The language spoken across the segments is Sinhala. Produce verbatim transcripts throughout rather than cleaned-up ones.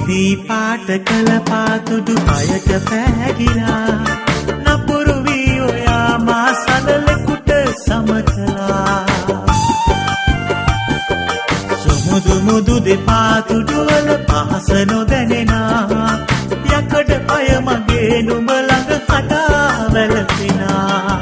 රිදී පාට කළ පාතුඩු පයට පෑගිලා නපුරු වී ඔයා මා සදලෙකුට සම කළා. සුමුදු මුදු දෙපාතුඩු වල පහස නොදැනෙනා යකඩ පය මගේ නුඹ ළඟ හදා වැළපෙනා.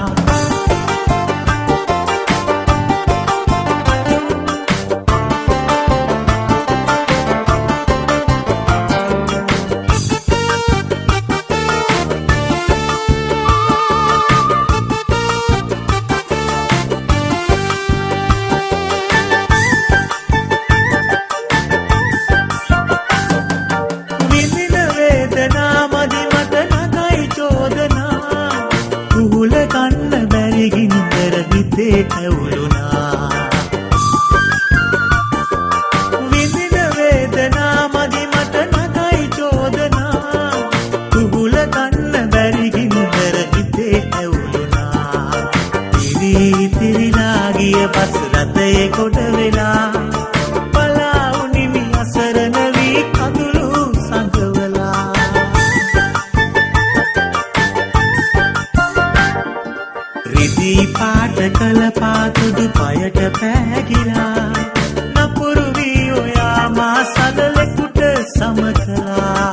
විඳින වේදනා මදි මට නගයි චෝදනා කුහුල කන්න බැරි ගින්දර හිතේ ඇවුලුනා. තිරි තිරිලා ගිය බස් රථයේ කොට වෙලා පලා උනිමි අසරණ වී කඳුළු සංගවලා. රිදී පාට කළ පාතුඩු පයට පෑගිලා නපුරු වී ඔයා මා සදලෙකුට සම කළා.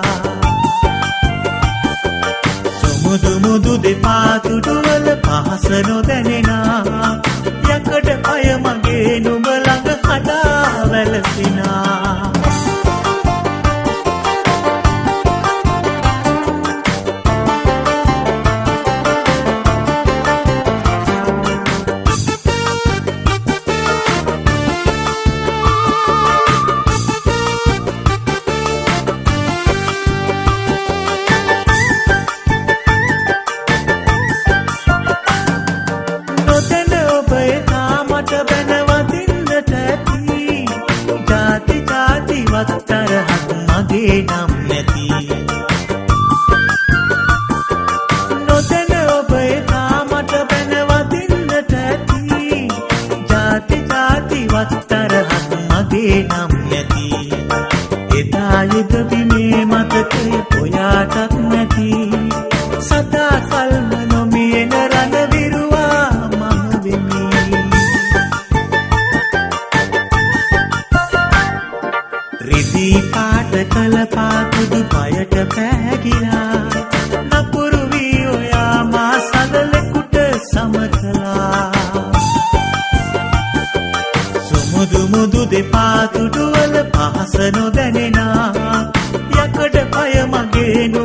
සුමුදු මුදු දෙපාතුඩු වල පහස නොදැනෙනා යකඩ පය මගේ නුඹ ළඟ හදා වැළපෙනා. තරහක් මගේ නම් නැති නොදැන ඔබ එදා මට බැනවදින්නට ඇති. ජාති ජාතිවත් තරහක් මගේ නම් නැති. එදා යුද බිමේ මතකය ඔයාටත් නැති. සදා කල්ම නොමියෙන රණවිරුවා මම වෙමි. රිදී පාට කළ පාතුඩු පයට පෑගිලා නපුරු වී ඔයා මා සදලෙකුට සම කළා. සුමුදු මුදු දෙපාතුඩු වල පහස නොදැනෙනා යකඩ පය මගේ